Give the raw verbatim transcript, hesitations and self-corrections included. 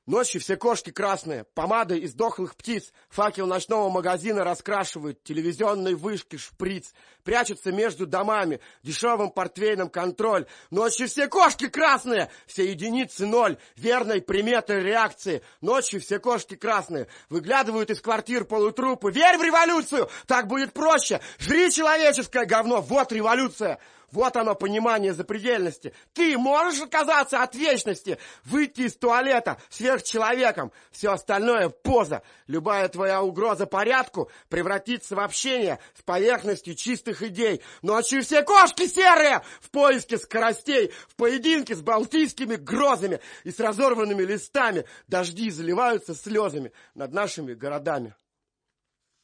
Ночью все кошки красные, помады из дохлых птиц, факел ночного магазина раскрашивают, телевизионные вышки, шприц, прячутся между домами, дешевым портвейном контроль. Ночью все кошки красные, все единицы ноль, верной приметой реакции. Ночью все кошки красные, выглядывают из квартир полутрупы. Верь в революцию, так будет проще. Жри человеческое говно, вот революция. Вот оно, понимание запредельности. Ты можешь отказаться от вечности, выйти из туалета сверхчеловеком. Все остальное — поза. Любая твоя угроза порядку превратится в общение с поверхностью чистых идей. Ночью все кошки серые, в поиске скоростей, в поединке с балтийскими грозами и с разорванными листами. Дожди заливаются слезами над нашими городами.